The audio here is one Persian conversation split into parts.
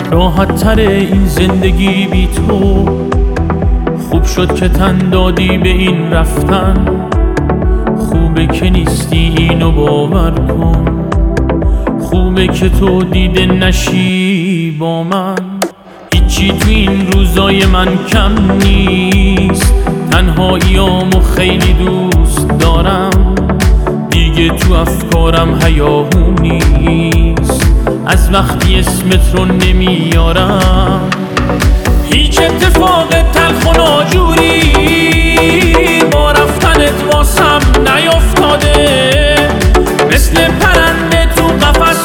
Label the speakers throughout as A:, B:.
A: راحت تره این زندگی بی تو. خوب شد که تن دادی به این رفتن، خوبه که نیستی اینو باور کن. خوبه که تو دیده نشی با من. هیچی تو این روزای من کم نیست، تنهاییامو خیلی دوست دارم. دیگه تو افکارم هیاهو نیست، از وقتی اسمت رو نمیارم. هیچ اتفاق تلخ و ناجوری با رفتنت واسم نیفتاده. مثل پرنده تو قفس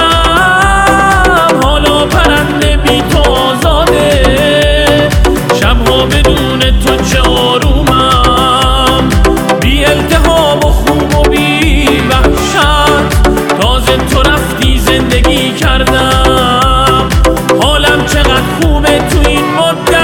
A: بودم، حالا پرنده بی تو آزاده. شبها بدون تو چه آرومم، بی التهاب و خوب و بی وحشت. تازه تو رفتی زندگی کردم، حالم چقدر خوبه تو این مدت.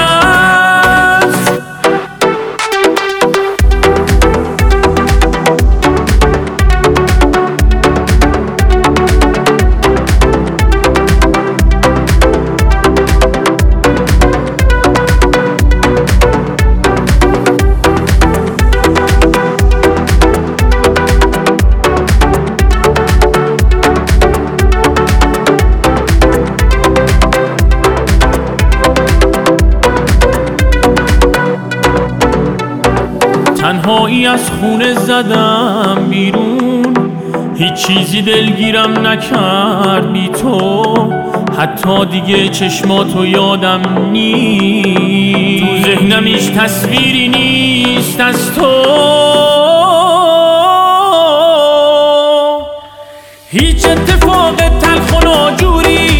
A: تنهایی از خونه زدم بیرون، هیچ چیزی دلگیرم نکرد بی تو. حتی دیگه چشماتو یادم نیست، تو ذهنم هیچ تصویری نیست از تو. هیچ اتفاق تلخ و ناجوری